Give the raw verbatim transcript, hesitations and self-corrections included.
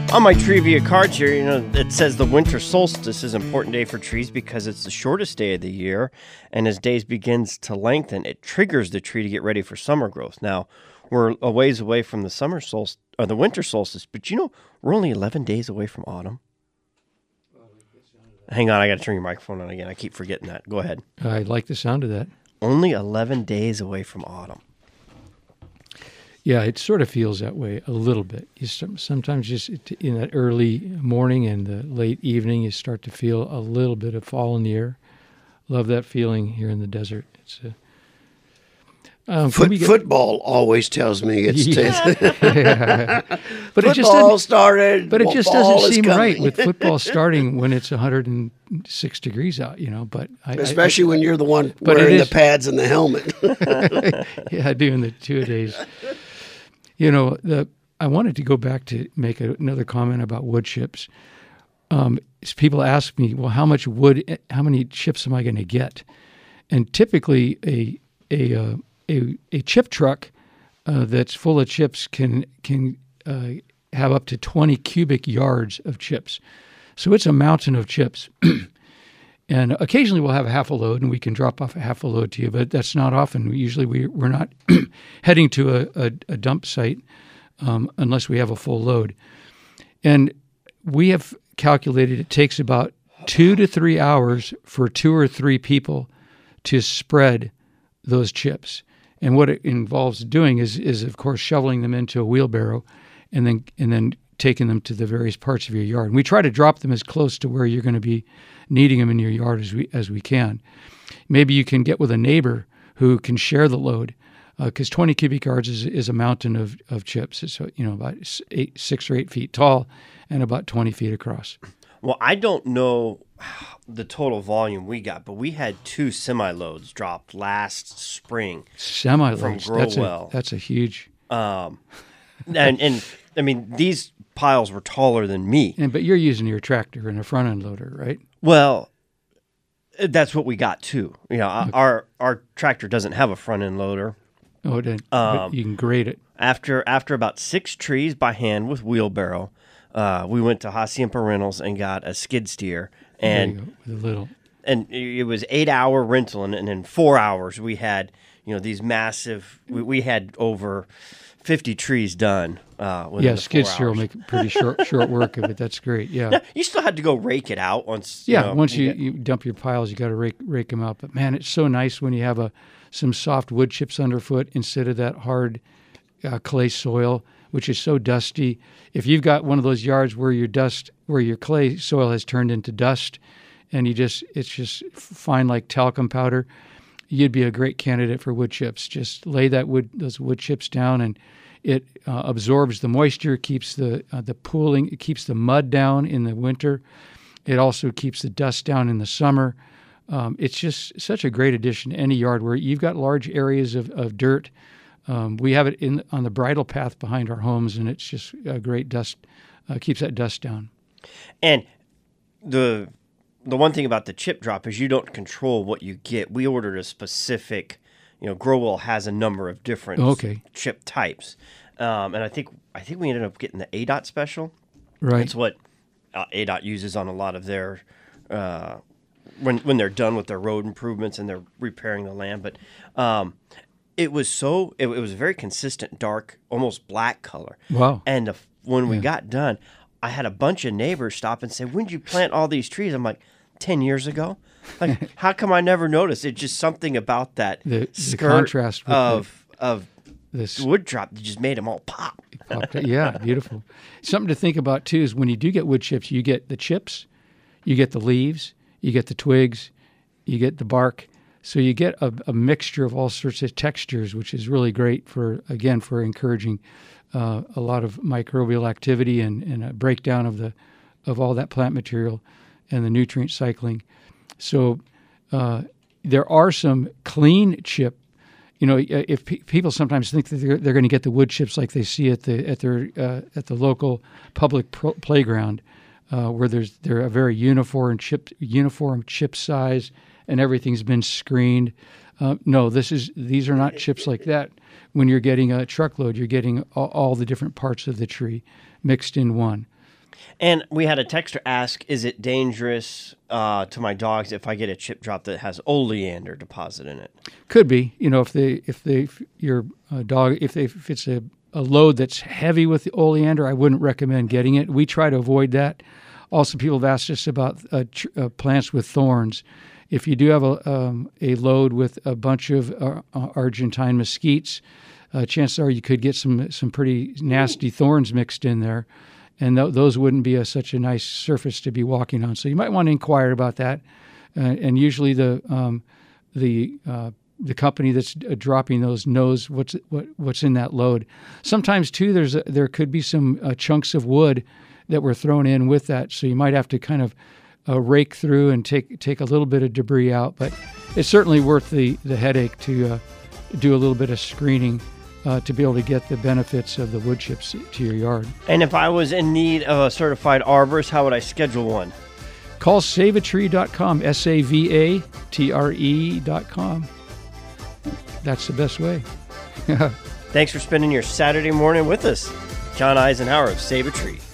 On my trivia cards here, you know, it says the winter solstice is an important day for trees because it's the shortest day of the year, and as days begins to lengthen, it triggers the tree to get ready for summer growth. Now, we're a ways away from the summer solstice or the winter solstice, but you know, we're only eleven days away from autumn. Hang on, I got to turn your microphone on again. I keep forgetting that. Go ahead. I like the sound of that. Only eleven days away from autumn. Yeah, it sort of feels that way a little bit. You sometimes just in that early morning and the late evening, you start to feel a little bit of fall in the air. Love that feeling here in the desert. It's a, um, Foot, get, football always tells me it's yeah. yeah. But football it just doesn't, started. But it well, just fall doesn't is seem coming. right with football starting when it's one hundred six degrees out. You know, but I, especially I, I, when you're the one but wearing is, the pads and the helmet. yeah, doing the two a days. You know, the I wanted to go back to make a, another comment about wood chips. Um, people ask me, well, how much wood, how many chips am I going to get? And typically, a a uh, a, a chip truck uh, that's full of chips can can uh, have up to twenty cubic yards of chips. So it's a mountain of chips. And occasionally we'll have a half a load, and we can drop off a half a load to you, but that's not often. Usually we, we're not heading to a, a, a dump site um, unless we have a full load. And we have calculated it takes about two to three hours for two or three people to spread those chips. And what it involves doing is, is of course, shoveling them into a wheelbarrow and then and then taking them to the various parts of your yard. And we try to drop them as close to where you're going to be needing them in your yard as we as we can. Maybe you can get with a neighbor who can share the load, because uh, twenty cubic yards is, is a mountain of, of chips. It's you know about eight, six or eight feet tall and about twenty feet across. Well, I don't know the total volume we got, but we had two semi-loads dropped last spring. Semi-loads? From That's Growell. a, that's a huge... Um, and, and, I mean, these piles were taller than me. And But you're using your tractor and a front-end loader, right? Well, that's what we got, too. You know, okay. our our tractor doesn't have a front-end loader. Oh, then um, you can grade it. After, after about six trees by hand with wheelbarrow, Uh, we went to Hacienda Rentals and got a skid steer, and with a little, and it was eight hour rental, and, and in four hours we had you know these massive. We, we had over fifty trees done. Uh, yeah, skid steer will make pretty short short work of it. That's great. Yeah, now, you still had to go rake it out once. Yeah, you know, once you, you, get... you dump your piles, you got to rake rake them out. But man, it's so nice when you have a some soft wood chips underfoot instead of that hard uh, clay soil, which is so dusty. If you've got one of those yards where your dust, where your clay soil has turned into dust, and you just, it's just fine like talcum powder, you'd be a great candidate for wood chips. Just lay that wood, those wood chips down, and it uh, absorbs the moisture, keeps the uh, the pooling, it keeps the mud down in the winter. It also keeps the dust down in the summer. Um, it's just such a great addition to any yard where you've got large areas of, of dirt. Um, we have it in on the bridle path behind our homes, and it's just a great dust, uh, keeps that dust down. And the the one thing about the chip drop is you don't control what you get. We ordered a specific, you know, Growell has a number of different okay. chip types, um, and I think I think we ended up getting the A D O T special. Right, it's what uh, A D O T uses on a lot of their uh, when when they're done with their road improvements and they're repairing the land, but. Um, It was so, it, it was a very consistent, dark, almost black color. Wow. And the, when we yeah. got done, I had a bunch of neighbors stop and say, when did you plant all these trees? I'm like, ten years ago? Like, how come I never noticed? It's just something about that the, skirt the contrast with of, the, of this wood drop that just made them all pop. Yeah, beautiful. Something to think about, too, is when you do get wood chips, you get the chips, you get the leaves, you get the twigs, you get the bark. So you get a, a mixture of all sorts of textures, which is really great for, again, for encouraging uh, a lot of microbial activity and, and a breakdown of the of all that plant material and the nutrient cycling. So uh, there are some clean chip. You know, if pe- people sometimes think that they're, they're going to get the wood chips like they see at the at their uh, at the local public pro- playground, uh, where there's they're a very uniform chip uniform chip size. And everything's been screened. Uh, no, this is these are not chips like that. When you're getting a truckload, you're getting all, all the different parts of the tree mixed in one. And we had a texter ask, is it dangerous uh, to my dogs if I get a chip drop that has oleander deposit in it? Could be. You know, if they if they if your uh, dog if they if it's a, a load that's heavy with the oleander, I wouldn't recommend getting it. We try to avoid that. Also, people have asked us about uh, tr- uh, plants with thorns. If you do have a um, a load with a bunch of uh, Argentine mesquites, uh, chances are you could get some some pretty nasty thorns mixed in there. And th- those wouldn't be a, such a nice surface to be walking on. So you might want to inquire about that. Uh, and usually the um, the uh, the company that's uh, dropping those knows what's what, what's in that load. Sometimes too, there's a, there could be some uh, chunks of wood that were thrown in with that. So you might have to kind of uh, rake through and take take a little bit of debris out. But it's certainly worth the the headache to uh, do a little bit of screening. Uh, to be able to get the benefits of the wood chips to your yard. And if I was in need of a certified arborist, how would I schedule one? Call save a tree dot com, S A V A T R E dot com. That's the best way. Thanks for spending your Saturday morning with us. John Eisenhower of Save a Tree.